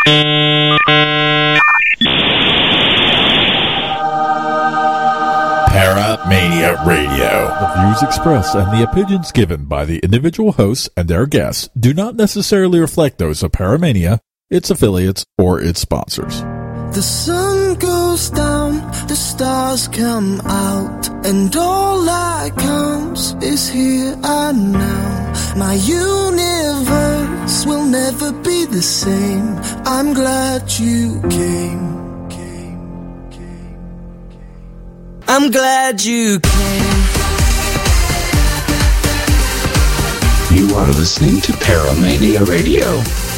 Paramania Radio. The views expressed and the opinions given by the individual hosts and their guests do not necessarily reflect those of Paramania, its affiliates, or its sponsors. The sun goes down, the stars come out, and all that counts is here and now. My universe will never be the same. I'm glad you came. I'm glad you came. You are listening to Paramania Radio.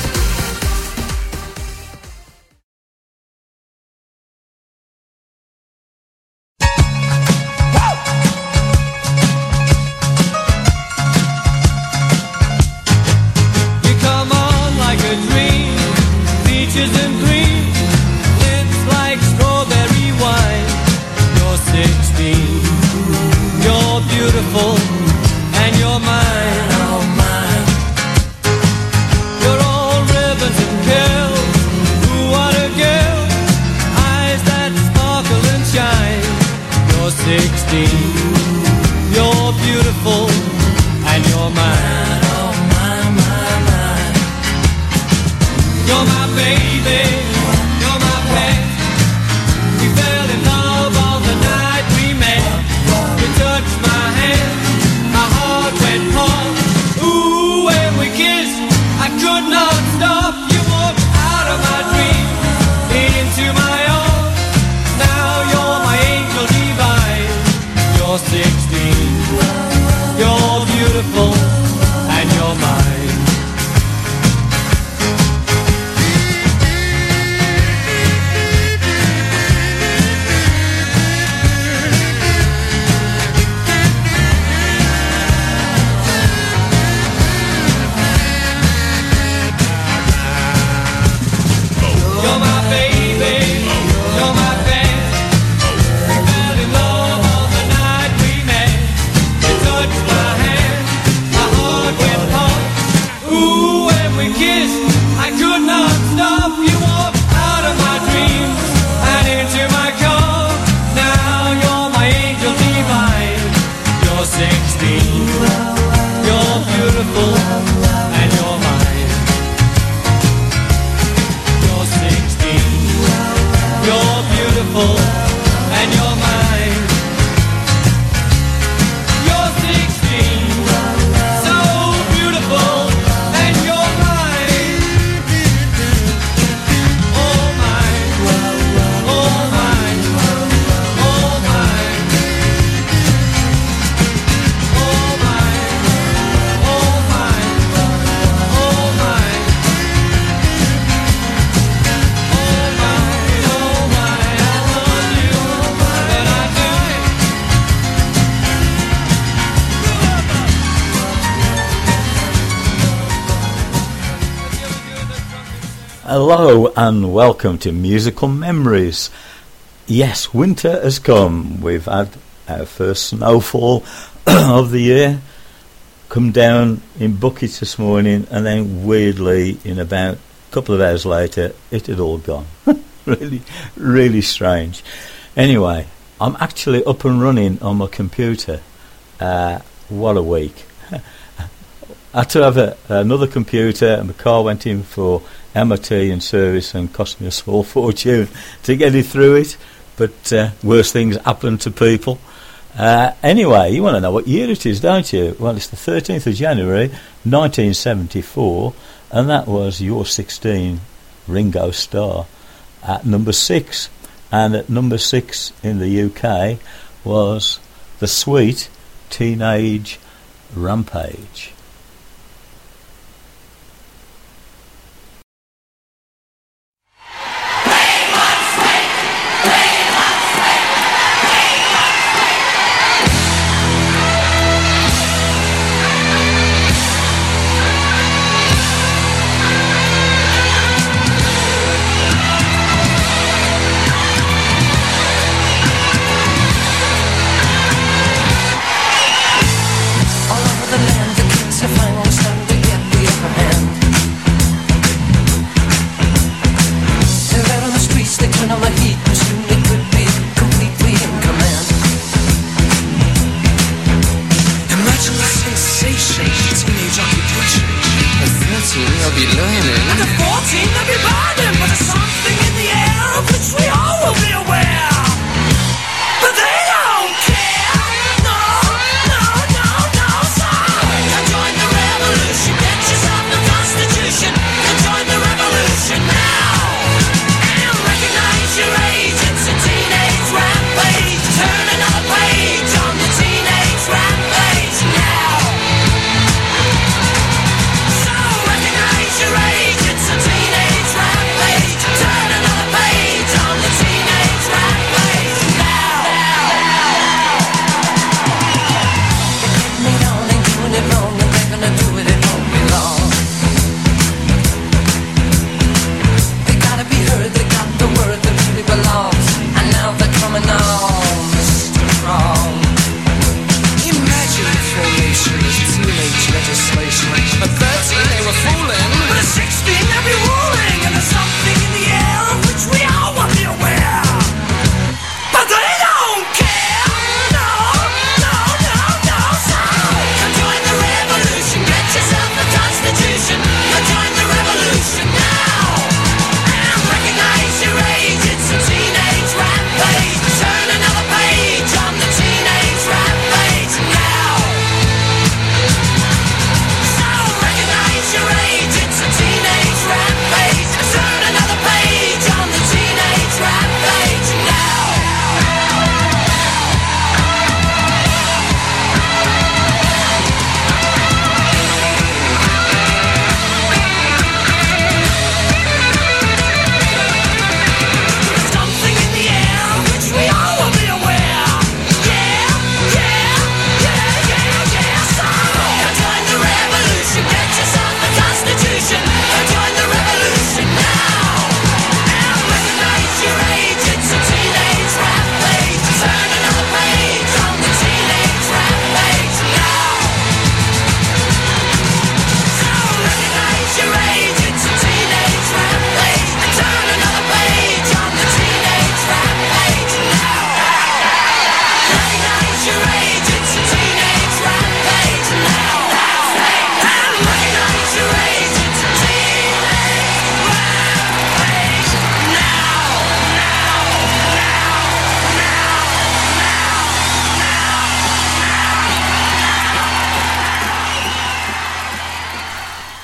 Hello and welcome to Musical Memories. Yes, winter has come. We've had our first snowfall of the year come down in buckets this morning, and then weirdly in about a couple of hours later it had all gone. really strange. Anyway, I'm actually up and running on my computer. What a week. I had to have another computer, and the car went in for MOT and service and cost me a small fortune to get it through it, but worse things happen to people. Anyway, you want to know what year it is, don't you? Well, it's the 13th of January 1974, and that was Your 16, Ringo Starr, at number 6. And at number 6 in the UK was the Sweet Teenage Rampage.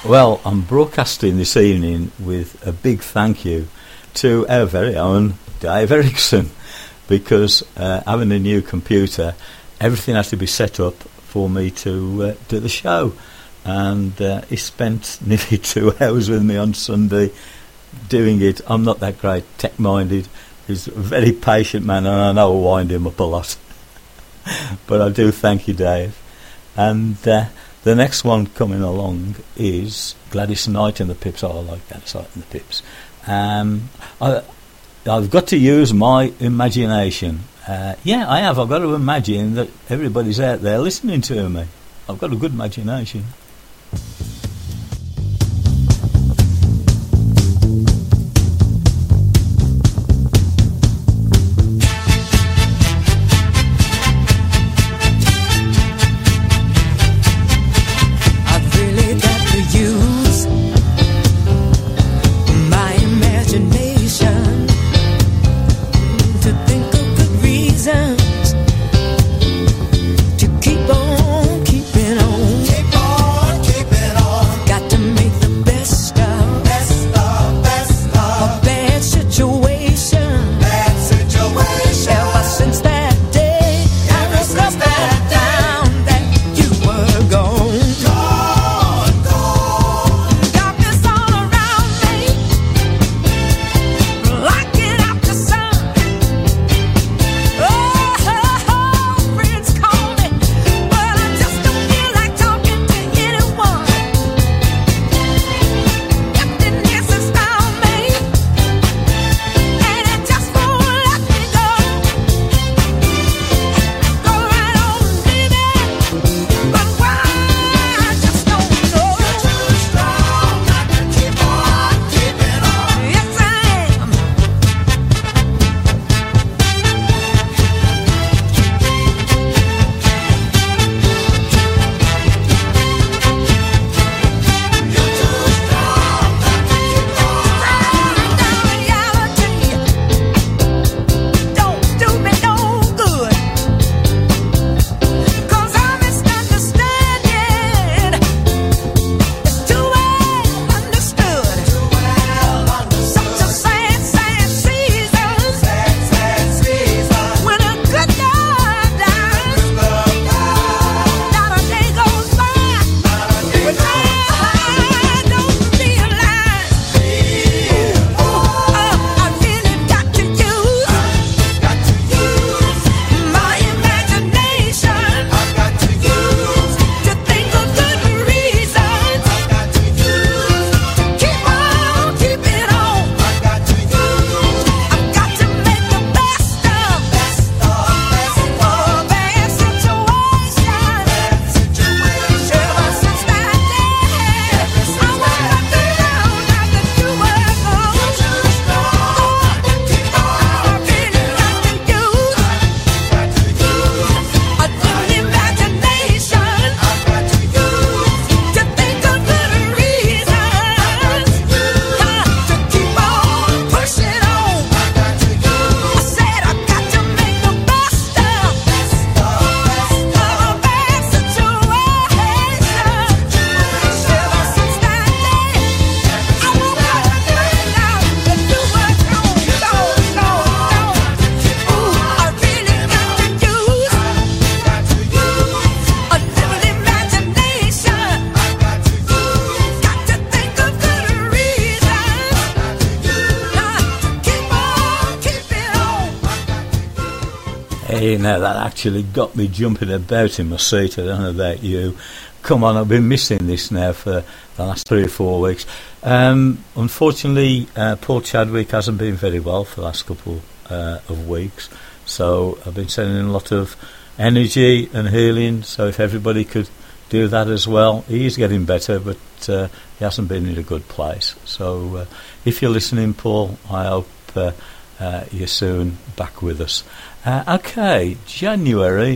Well, I'm broadcasting this evening with a big thank you to our very own Dave Erickson, because having a new computer, everything has to be set up for me to do the show. And he spent nearly 2 hours with me on Sunday doing it. I'm not that great tech-minded. He's a very patient man, and I know I wind him up a lot. But I do thank you, Dave. And the next one coming along is Gladys Knight and the Pips. Oh, I like Gladys Knight and the Pips. I've got to use my imagination. Yeah, I have. I've got to imagine that everybody's out there listening to me. I've got a good imagination. Hey, now that actually got me jumping about in my seat. I don't know about you. Come on, I've been missing this now for the last 3 or 4 weeks. Unfortunately, Paul Chadwick hasn't been very well for the last couple of weeks, so I've been sending a lot of energy and healing, so if everybody could do that as well. He is getting better, but he hasn't been in a good place. So if you're listening, Paul, I hope you're soon back with us. Okay, January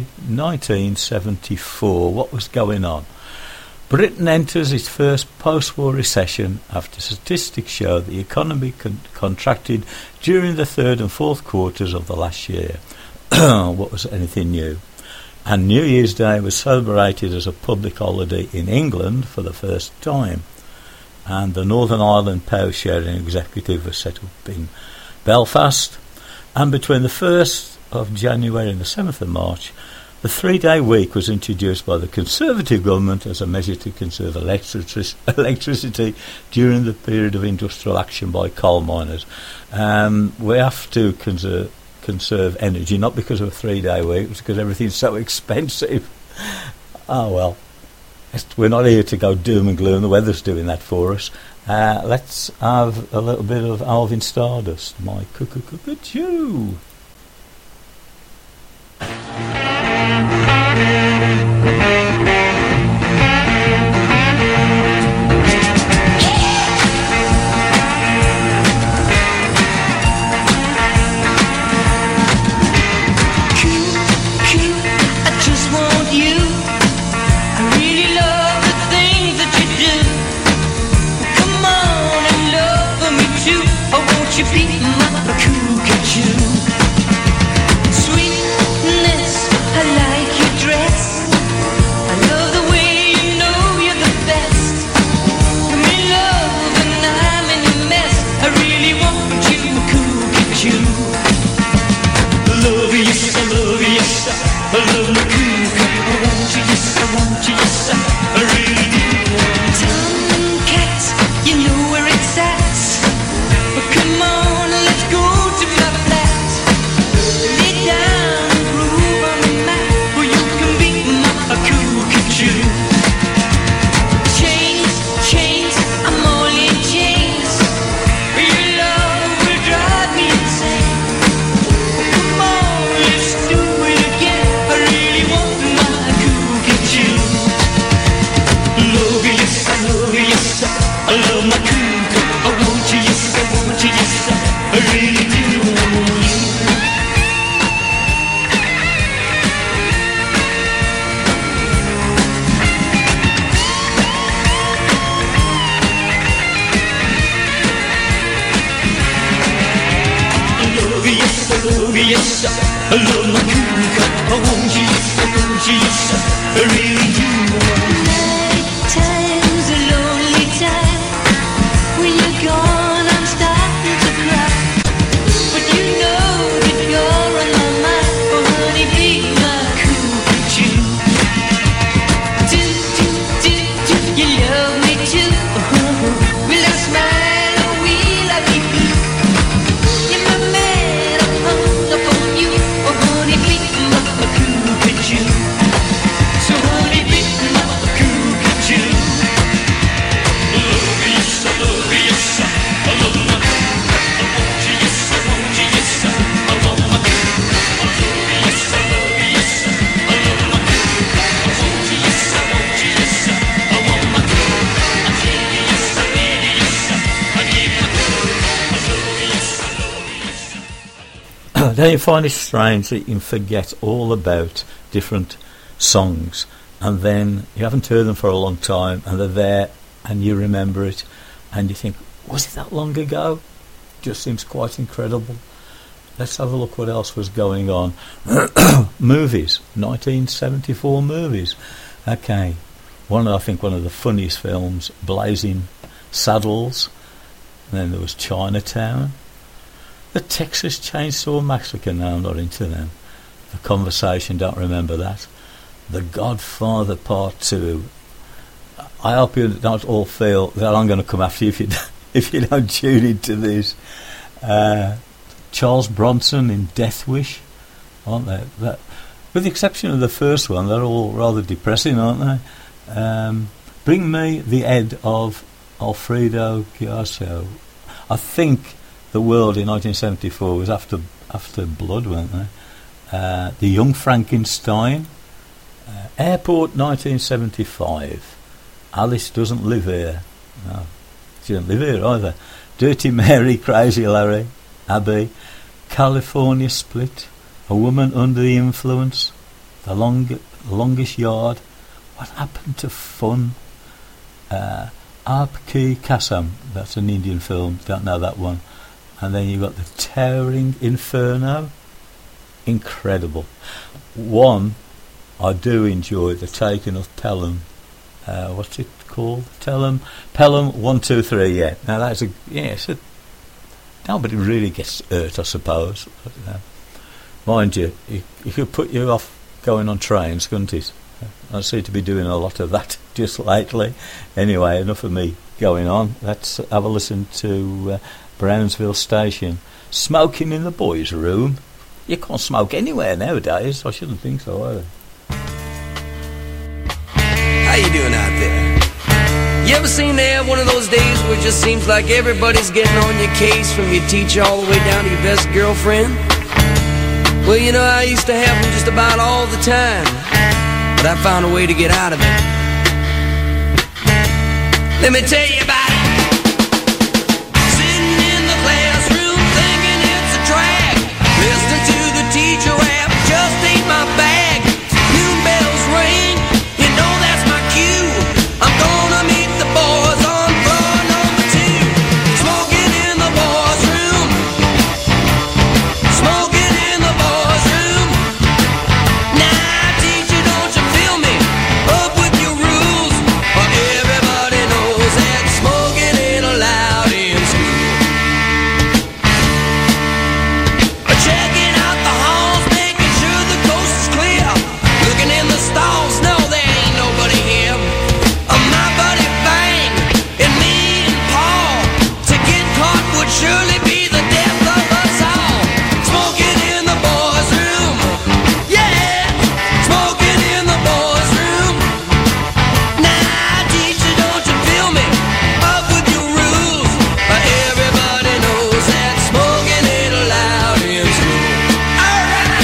1974, what was going on? Britain enters its first post-war recession after statistics show the economy contracted during the third and fourth quarters of the last year. What was anything new? And New Year's Day was celebrated as a public holiday in England for the first time. and the Northern Ireland Power Sharing Executive was set up in Belfast, and between the 1st of January and the 7th of March, the 3-day week was introduced by the Conservative government as a measure to conserve electricity during the period of industrial action by coal miners. We have to conserve energy, not because of a 3-day week, it's because everything's so expensive. Oh well, we're not here to go doom and gloom, the weather's doing that for us. Let's have a little bit of Alvin Stardust, my cuckoo. Don't you find it strange that you can forget all about different songs and then you haven't heard them for a long time and they're there and you remember it and you think, was it that long ago? Just seems quite incredible. Let's have a look what else was going on. Movies, 1974 movies. Okay, I think one of the funniest films, Blazing Saddles. And then there was Chinatown. The Texas Chainsaw Massacre, no, I'm not into them. The Conversation, don't remember that. The Godfather Part 2. I hope you don't all feel that I'm going to come after you if you don't tune into this. Charles Bronson in Death Wish, aren't they? With the exception of the first one, they're all rather depressing, aren't they? Bring Me the Head of Alfredo Garcia. I think the world in 1974 was after blood, weren't they? The Young Frankenstein. Airport 1975. Alice Doesn't Live Here. No, she doesn't live here either. Dirty Mary, Crazy Larry, Abbey. California Split. A Woman Under the Influence. The Longest Yard. What Happened to Fun? Aap Ki Kasam. That's an Indian film. Don't know that one. And then you've got The Towering Inferno. Incredible. One, I do enjoy The Taking of Pelham. what's it called? Pelham 123. Yeah. Now that's nobody really gets hurt, I suppose. But, mind you, it could put you off going on trains, couldn't it? I seem to be doing a lot of that just lately. Anyway, enough of me going on. Let's have a listen to Brownsville Station. Smoking in the boys' room. You can't smoke anywhere nowadays. I shouldn't think so either. How you doing out there? You ever seem to have one of those days where it just seems like everybody's getting on your case, from your teacher all the way down to your best girlfriend? Well, you know, I used to have them just about all the time, but I found a way to get out of it. Let me tell you about it. Sitting in the classroom thinking it's a drag, listening to the teacher rap just ain't my bag. Noon bells ring, you know that's my cue. I'm gonna meet the boys on floor number 2. Smoking in the boys' room, smoking in the boys' room. Now teacher, don't you feel me? Up with your rules, or everybody knows that smoking ain't allowed in school. Checking out the halls, making sure the coast is clear. Looking in the stalls, no, there ain't nobody here. My buddy Bang and me and Paul, to get caught would surely be the death of us all. Smoking in the boys' room, yeah, smoking in the boys' room. Now, teacher, don't you feel me? Up with your rules, everybody knows that smoking ain't allowed in school. All right.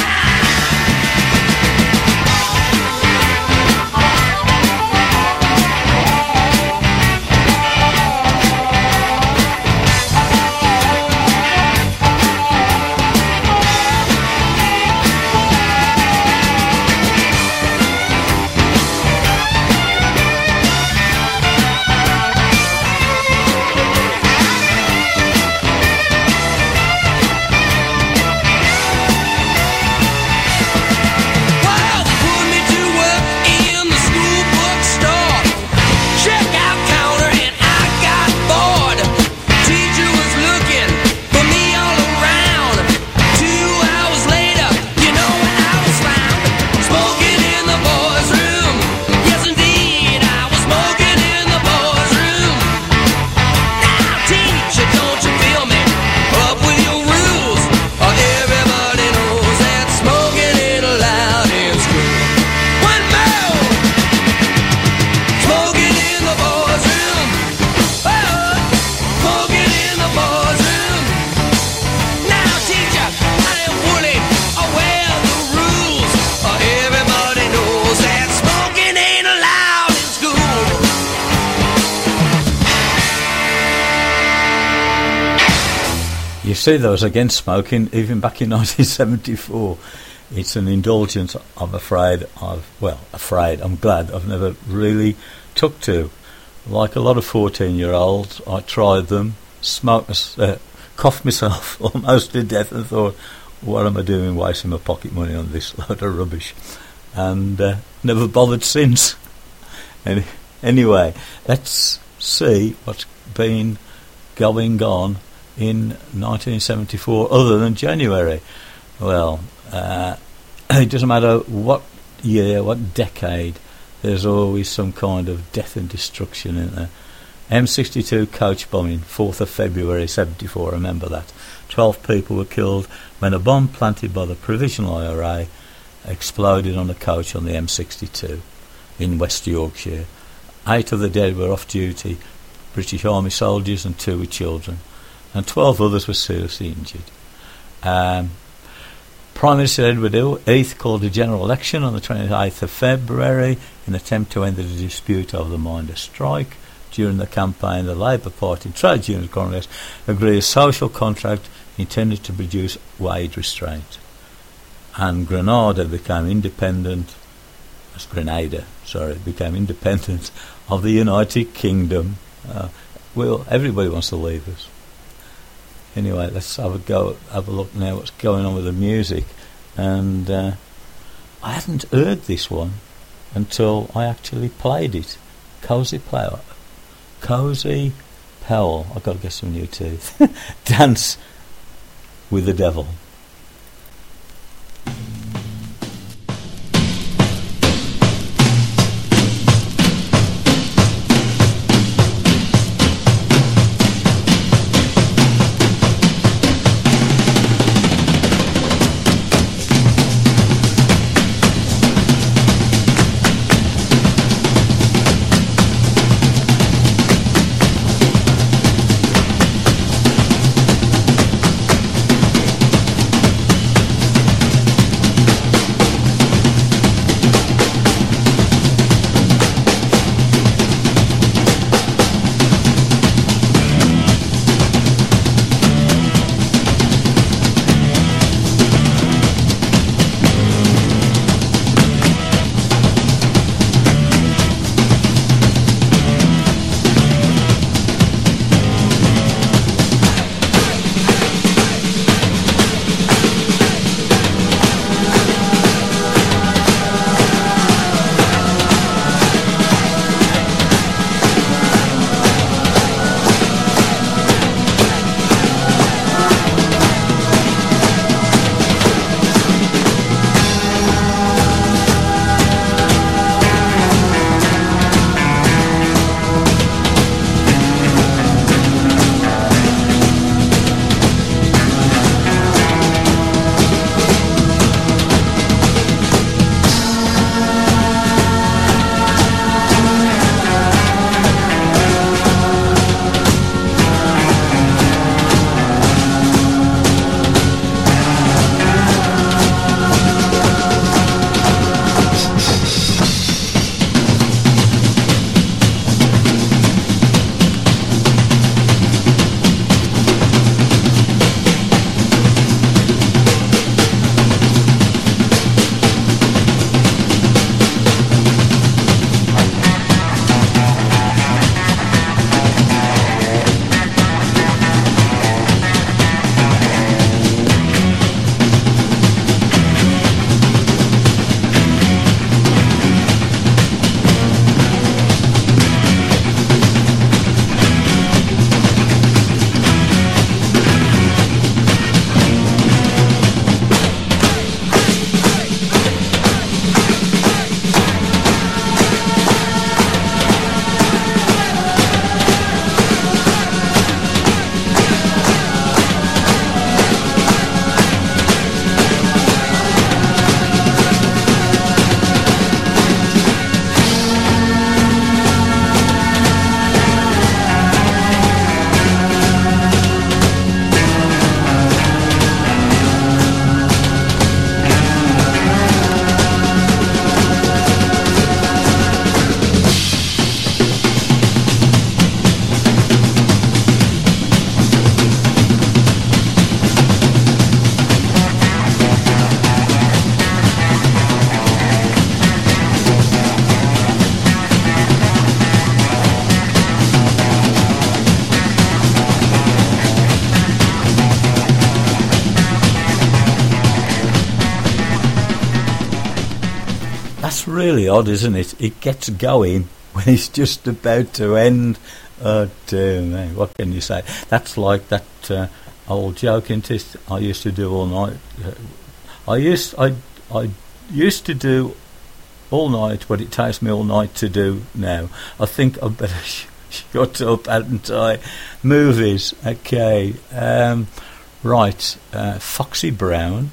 Well, put me to work in the school bookstore. Checkout counter and I got bored. Teacher was looking for me all around. 2 hours later, you know what I was found? Smoking in the boys' room. Yes, indeed, I was smoking in the boys' room. Now, teacher, don't you feel me? Up with your rules, or everybody knows that smoking ain't allowed in school. One more! Smoking in the boys' room. Oh, smoking in the boys' room. Now, teacher, I am fully aware of the rules, or everybody knows that smoking ain't allowed in school. You see, there was against smoking even back in 1974. It's an indulgence I'm glad I've never really took to. Like a lot of 14-year-olds, I tried them, coughed myself almost to death and thought, what am I doing wasting my pocket money on this load of rubbish? And never bothered since. Anyway, let's see what's been going on in 1974 other than January. Well, it doesn't matter what year, what decade, there's always some kind of death and destruction in there. M62 coach bombing, 4th of February 74, remember that. 12 people were killed when a bomb planted by the Provisional IRA exploded on a coach on the M62 in West Yorkshire. 8 of the dead were off-duty British Army soldiers and 2 were children, and 12 others were seriously injured. Prime Minister Edward Heath called a general election on the 28th of February in an attempt to end the dispute over the miners' strike. During the campaign, the Labour Party and Trade Unions Congress agreed a social contract intended to produce wage restraint. And Grenada became independent of the United Kingdom. Well, everybody wants to leave us. Anyway, let's have a look now what's going on with the music. And I hadn't heard this one until I actually played it. Cozy Powell. I've got to get some new teeth. Dance with the Devil. That's really odd, isn't it? It gets going when it's just about to end. Oh dear me, what can you say? That's like that old joke, isn't it? I used to do all night. I used to do all night what it takes me all night to do now. I think I better shut up, hadn't I? Movies, okay. Right, Foxy Brown,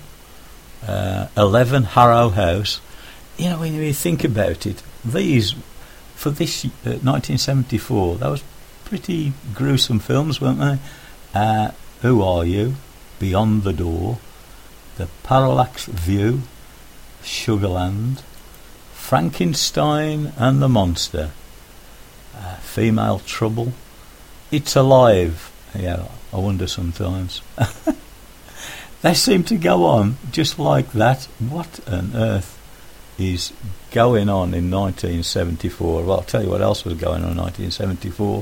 11 Harrow House. You know, when you think about it, these, for this 1974, that was pretty gruesome films, weren't they? Who Are You? Beyond the Door, The Parallax View, Sugarland, Frankenstein and the Monster, Female Trouble, It's Alive. Yeah, I wonder sometimes. They seem to go on just like that. What on earth is going on in 1974? Well, I'll tell you what else was going on in 1974.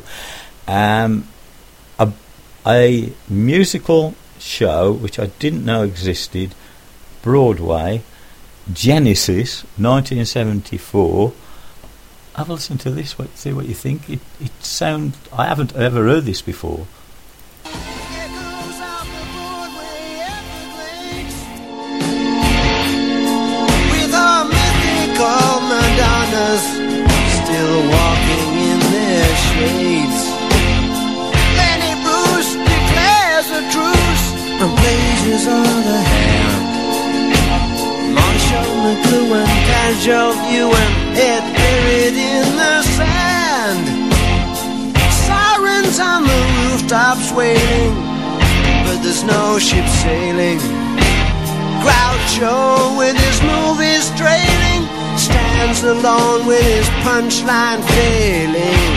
A musical show which I didn't know existed, Broadway, Genesis, 1974. have a listen to this. See what you think. It sound. I haven't ever heard this before. With our mythical Madonnas still walking in their shades, Lenny Bruce declares a truce and blazes all the hand. Marshall McLuhan, casual viewing, head buried in the sand. Sirens on the rooftops wailing, but there's no ship sailing. Groucho with his movies trailing stands alone with his punchline failing.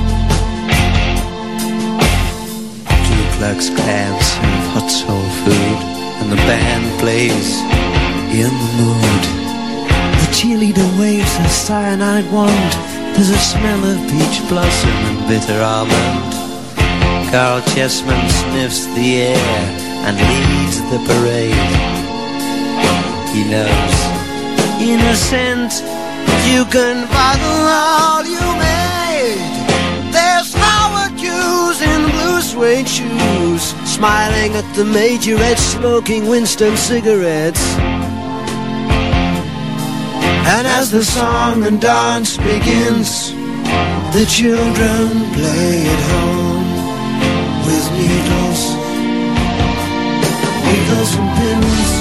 Ku Klux Klan serve hot soul food and the band plays in the mood. The cheerleader waves a cyanide wand. There's a smell of peach blossom and bitter almond. Carl Chessman sniffs the air and leads the parade. He knows, innocent, you can bottle all you made. There's Howard Hughes in blue suede shoes, smiling at the majorette, smoking Winston cigarettes. And as the song and dance begins, the children play at home with needles and pins.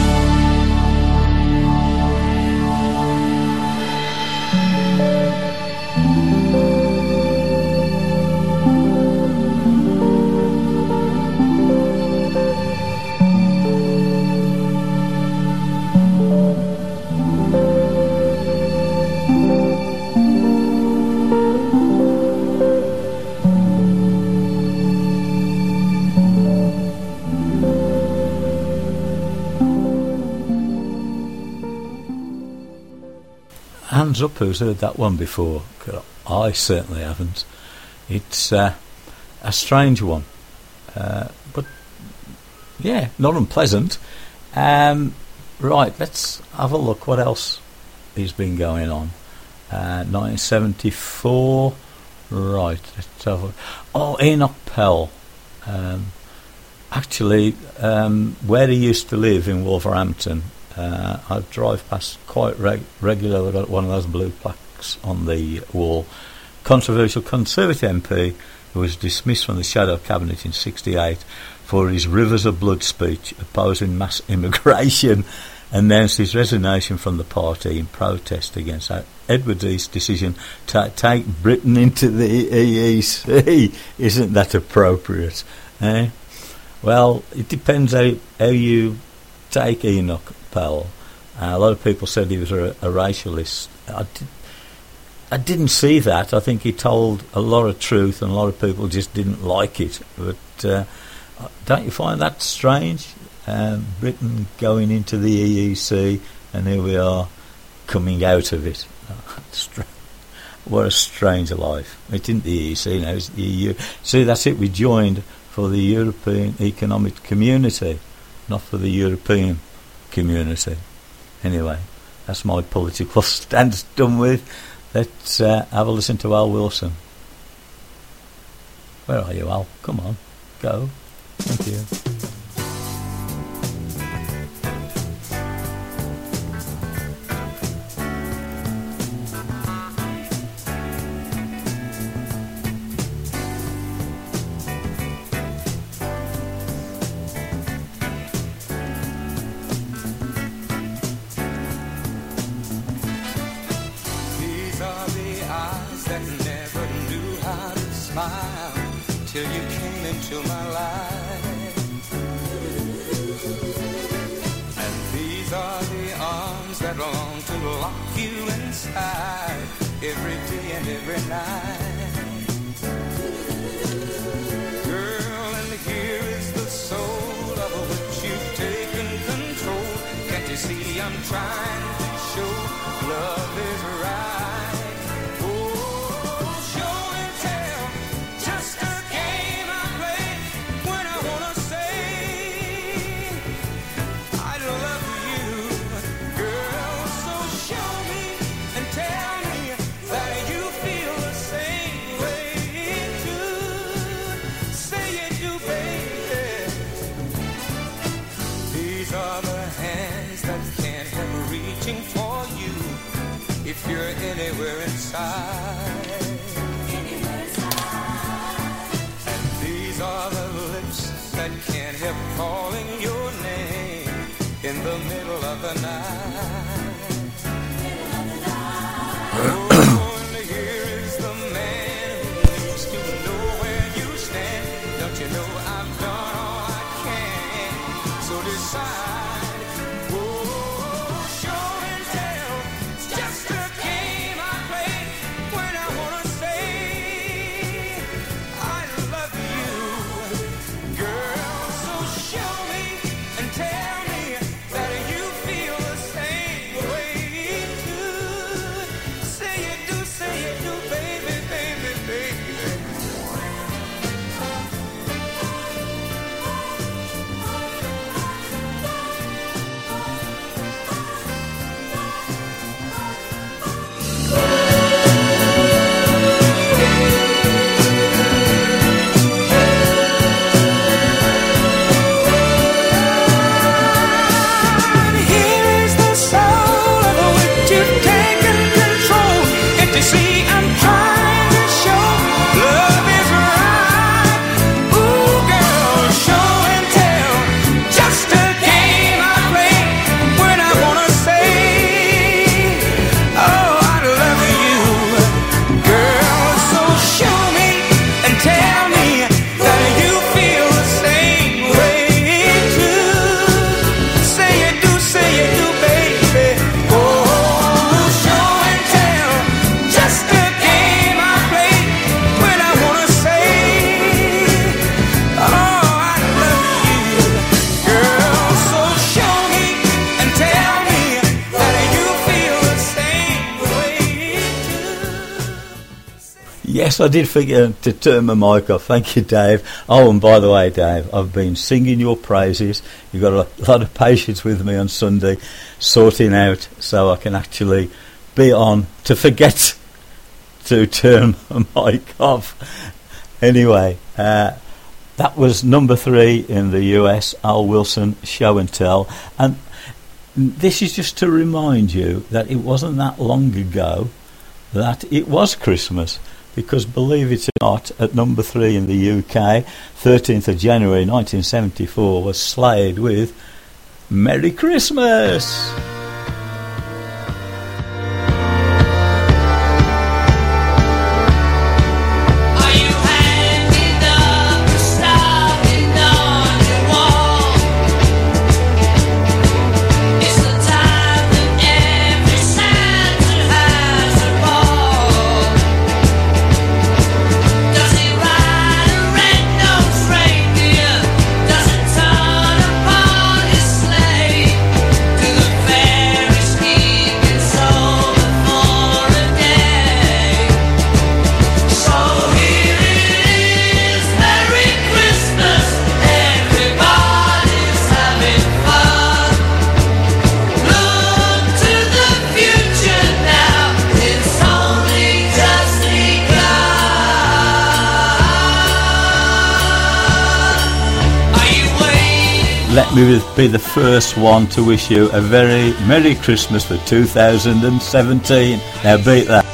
Hands up who's heard that one before. I certainly haven't. It's a strange one, but yeah, not unpleasant. Right, let's have a look what else has been going on. 1974, right, let's have a... Oh, Enoch Pell. Actually, where he used to live in Wolverhampton, I drive past quite regularly. I've got one of those blue plaques on the wall. Controversial Conservative MP who was dismissed from the Shadow Cabinet in '68 for his Rivers of Blood speech opposing mass immigration, announced his resignation from the party in protest against Edward East's decision to take Britain into the EEC. Isn't that appropriate? Eh? Well, it depends how you take Enoch Powell. A lot of people said he was a racialist. I didn't see that. I think he told a lot of truth and a lot of people just didn't like it. But don't you find that strange? Britain going into the EEC and here we are coming out of it. What a strange life. It isn't the EEC now, it's the EU. See, that's it. We joined for the European Economic Community, not for the European Community. Anyway, that's my political stance done with. Let's have a listen to Al Wilson. Where are you, Al? Come on, go. Thank you. Tell me that you Yes, I did forget to turn my mic off. Thank you, Dave. Oh, and by the way, Dave, I've been singing your praises. You've got a lot of patience with me on Sunday, sorting out so I can actually be on to forget to turn my mic off. Anyway, that was number 3 in the US, Al Wilson, Show and Tell. And this is just to remind you that it wasn't that long ago that it was Christmas, because believe it or not, at number 3 in the UK, 13th of January 1974, was slayed with Merry Christmas. Let me be the first one to wish you a very Merry Christmas for 2017. Now beat that.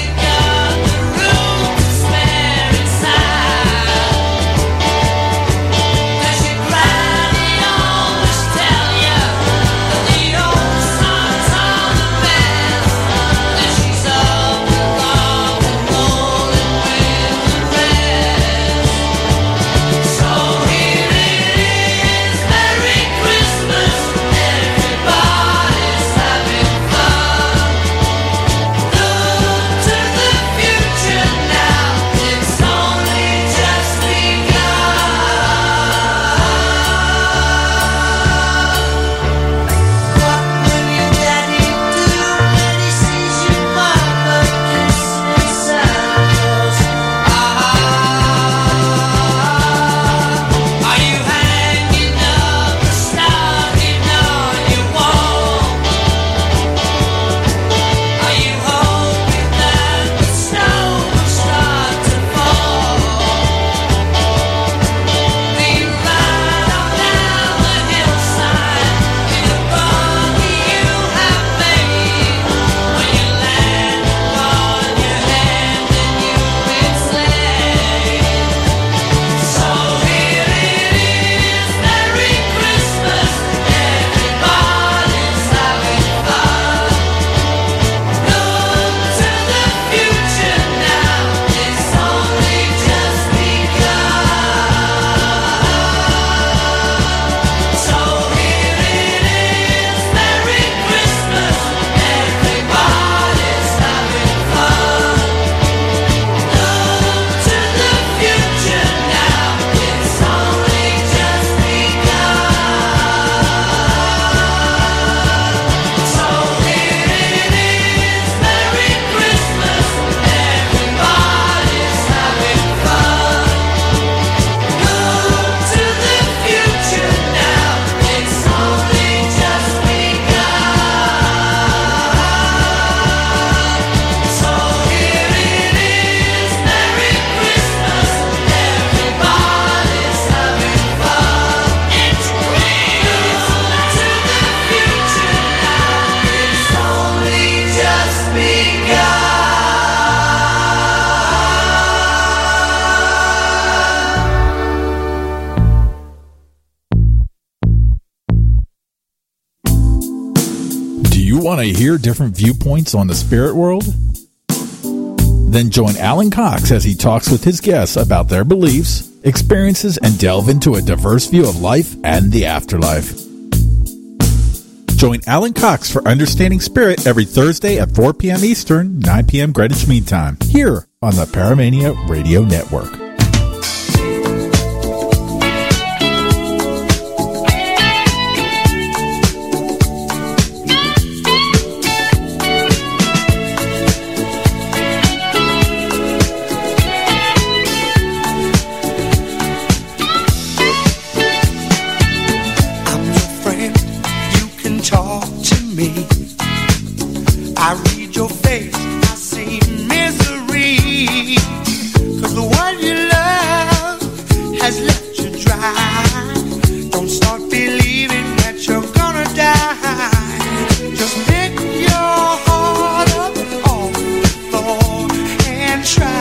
Want to hear different viewpoints on the spirit world? Then join Alan Cox as he talks with his guests about their beliefs, experiences, and delve into a diverse view of life and the afterlife. Join Alan Cox for Understanding Spirit every Thursday at 4 p.m. Eastern, 9 p.m. Greenwich Mean Time, here on the Paramania Radio Network.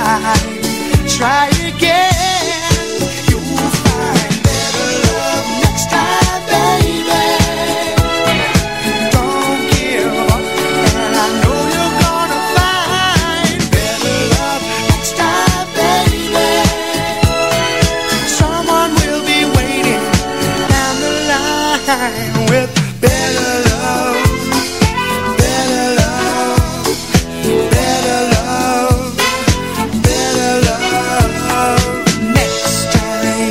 line. Try again, you'll find better love next time, baby. Don't give up, and I know you're gonna find better love next time, baby. Someone will be waiting down the line with better love. Better love, better love, better love next time.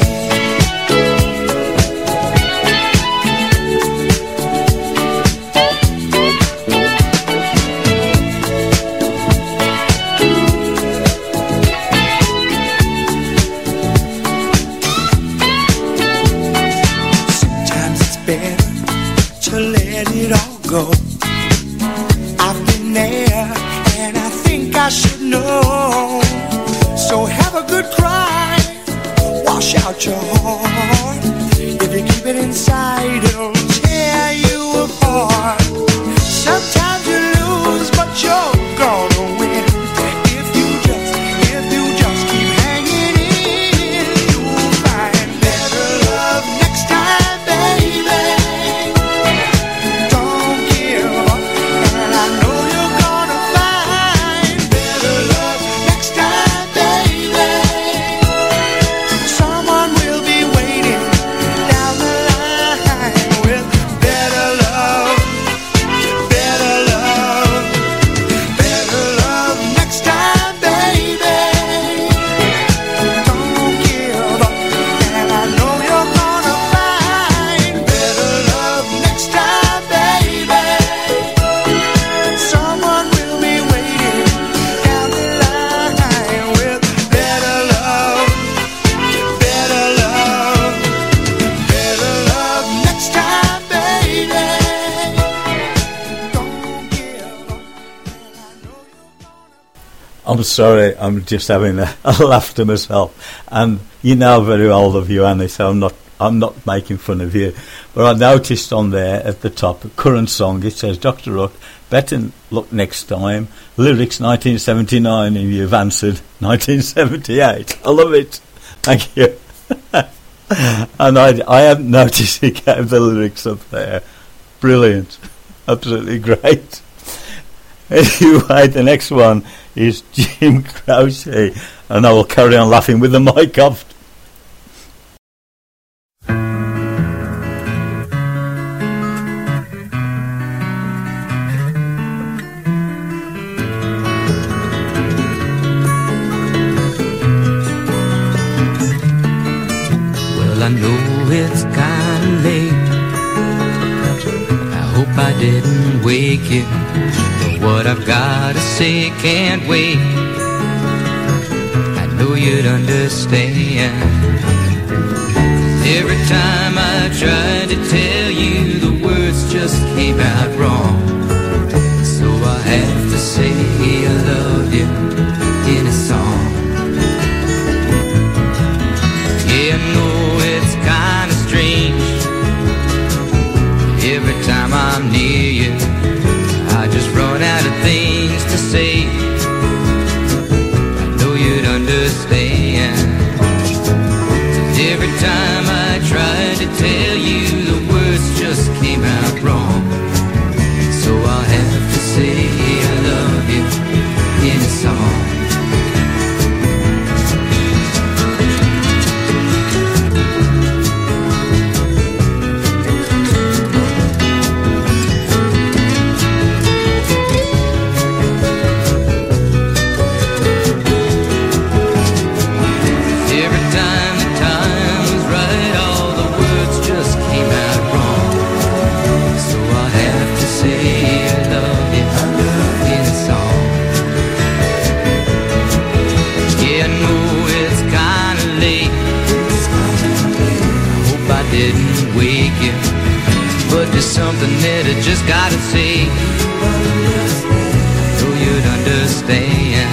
Sometimes it's better to let it all go. I've been there, and I think I should know. So have a good cry, wash out your heart. If you keep it inside, it'll tear you apart. Sometimes you lose, but you're gonna win. If you just keep hanging in, you'll find better love next time, baby. Don't give up, and I know you're gonna find better love next time, baby. Someone will be waiting down the line with better love, better love, better love next time, baby. Don't give up, and I know you're gonna find better love next time, baby. Someone will be waiting down the line with better love, better love, better love next time, baby. Don't give up, and I know you're gonna. I'm sorry, I'm just having a laugh to myself. And you know very well of you, Annie, so I'm not making fun of you. But I noticed on there at the top, current song, it says, Dr. Rook, better luck next time. Lyrics 1979, and you've answered 1978. I love it. Thank you. And I hadn't noticed he gave the lyrics up there. Brilliant. Absolutely great. Anyway, the next one is Jim Croce, and I will carry on laughing with the mic off. Well, I know it's kinda late. I hope I didn't wake you. But what I've gotta say can't wait. I know you'd understand. Every time I tried to tell you, the words just came out wrong. So I have to say I love you in a song. Yeah, I know it's kinda strange. Every time I'm near you, I just run out of things to say. I know you'd understand. Every time I tried to tell you, the words just came out wrong. So I'll have to say I love you in a song. Every time the time was right, all the words just came out wrong. So I have to say I love you in a song. Yeah, I know it's kinda late. I hope I didn't wake you, but there's something that I just gotta say. I know you'd understand.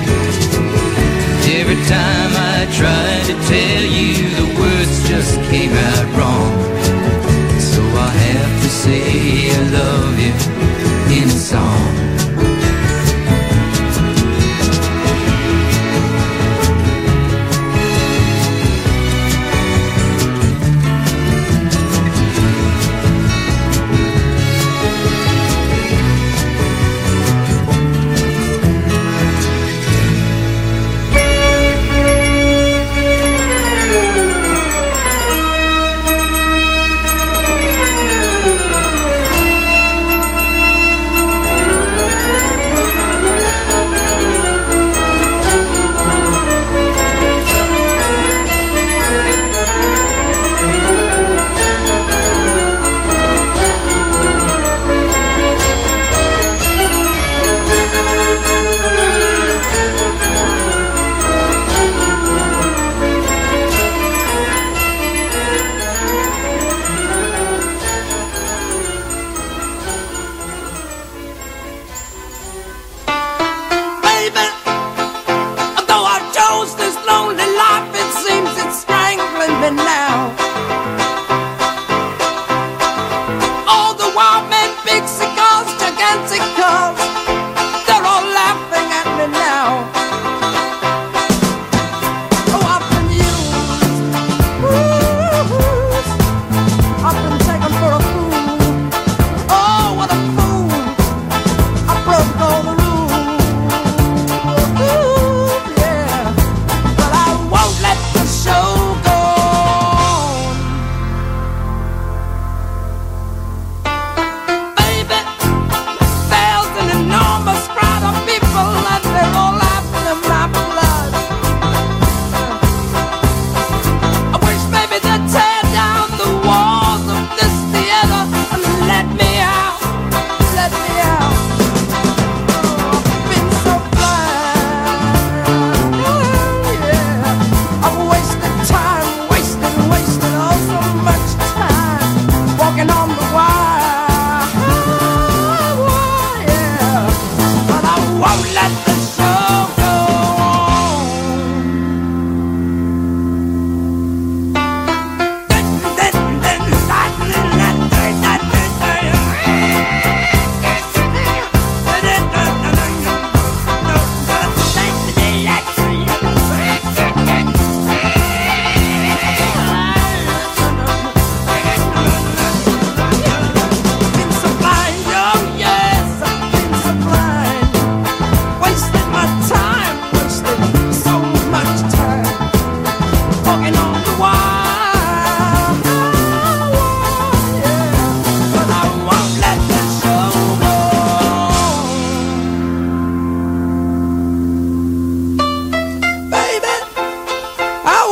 Every time I tried to tell you, the words just came out wrong. So I have to say I love you in a song.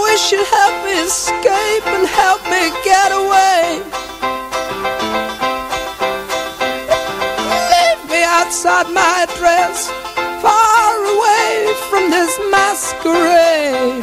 wish you'd help me escape and help me get away. Leave me outside my address, far away from this masquerade.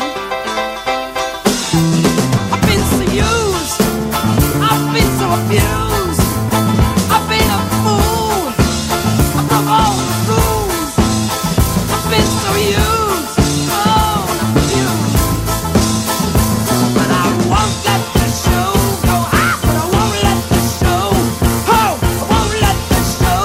I've been so used, I've been so abused, I've been a fool, I broke all the rules. I've been so used, oh, abused. But I won't let the show go out, but I won't let the show, oh, I won't let the show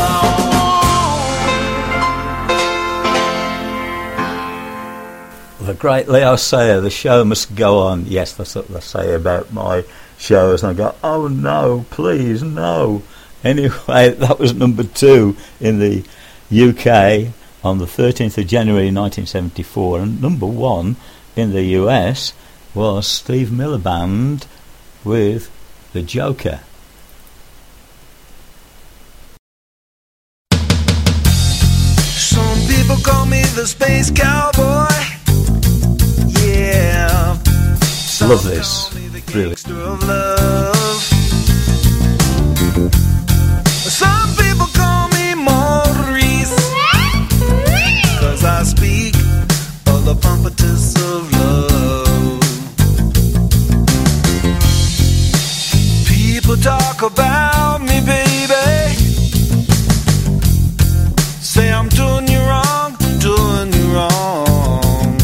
go. The great Leo Sayer, the show must go on. Yes, that's what they say about my shows. And I go, oh no, please, no. Anyway, that was number 2 in the UK on the 13th of January 1974. And number 1 in the US was Steve Miller Band with The Joker. Some people call me the space cowboy. Yeah. Love this. Really. Of love. Some people call me Maurice, 'cause I speak of the pompatus of love. People talk about me, baby, say I'm doing you wrong, doing you wrong.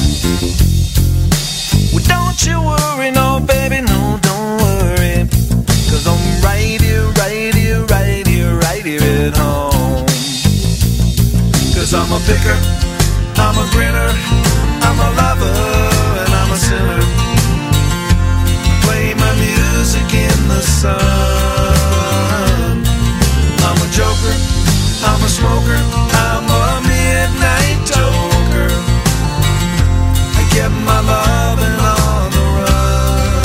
Well, don't you worry, no, baby, no, don't worry, 'cause I'm right here, right here, right here, right here at home. 'Cause I'm a picker, I'm a grinner, I'm a lover, and I'm a sinner. Play my music in the sun. I'm a joker, I'm a smoker, I'm a midnight toker. I get my loving on the run.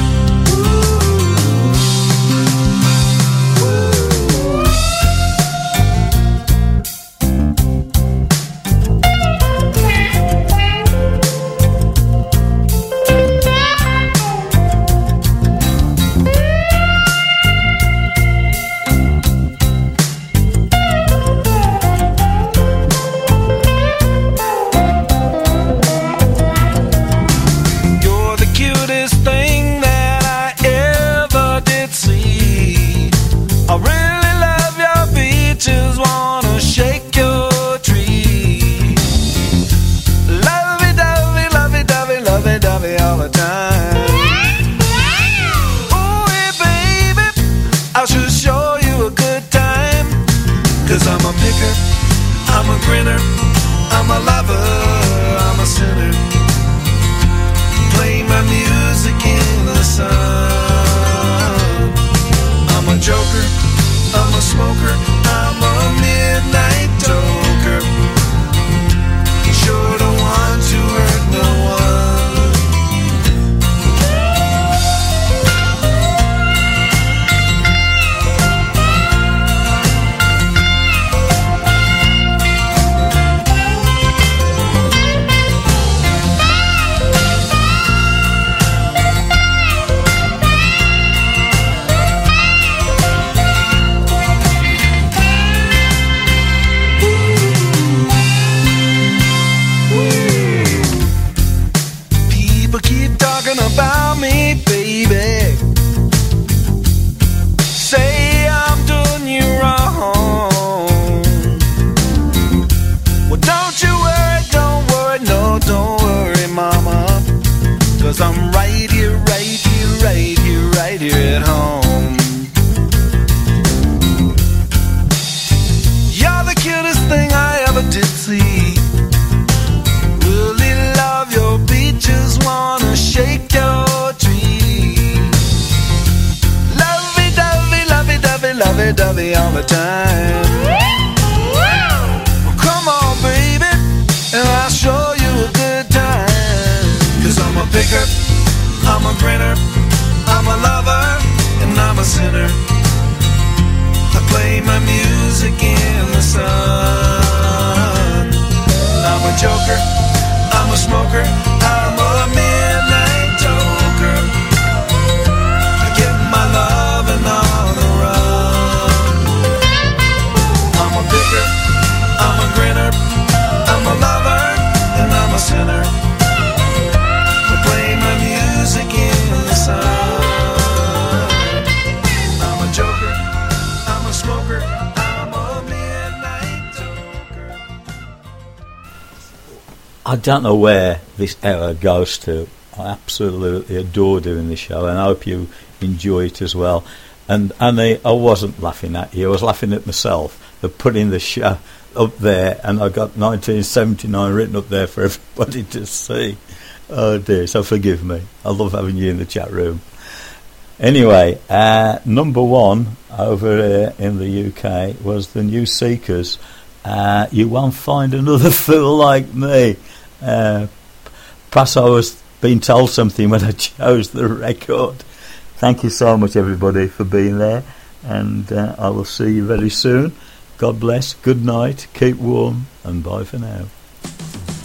You're the cutest thing that I ever did see. I really love your beaches, wanna shake your tree. Lovey-dovey, lovey-dovey, lovey-dovey all the time. Oh, hey, baby, I should show you a good time. 'Cause I'm a picker, I'm a grinner, I'm a lover, I'm a sinner. Play my music in the sun. I'm a joker, I'm a smoker, I'm a midnight toker. Sure don't want to hurt no one. People keep talking about me, baby. Say I'm doing you wrong. Well, don't you worry, no, don't worry, mama. 'Cause I'm right here, right here, right here, right here at home. You're the cutest thing I ever did see. Really love your beaches, wanna shake your tree. Lovey-dovey, lovey-dovey, lovey-dovey all the time. Well, come on, baby, and I'll show you a good time. 'Cause I'm a picker, I'm a grinner, I'm a lover, and I'm a sinner. I play my music in the sun. I'm a joker, I'm a smoker, I'm a midnight center. We play my music in the sun. I'm a joker, I'm a smoker, I'm a midnight toker. I don't know where this hour goes to. I absolutely adore doing this show, and I hope you enjoy it as well. And Annie, I wasn't laughing at you, I was laughing at myself for putting the show up there, and I got 1979 written up there for everybody to see. Oh dear, so forgive me. I love having you in the chat room. Anyway, number one over here in the UK was the New Seekers. You won't find another fool like me. Perhaps I was being told something when I chose the record. Thank you so much, everybody, for being there, and I will see you very soon. God bless, good night, keep warm, and bye for now.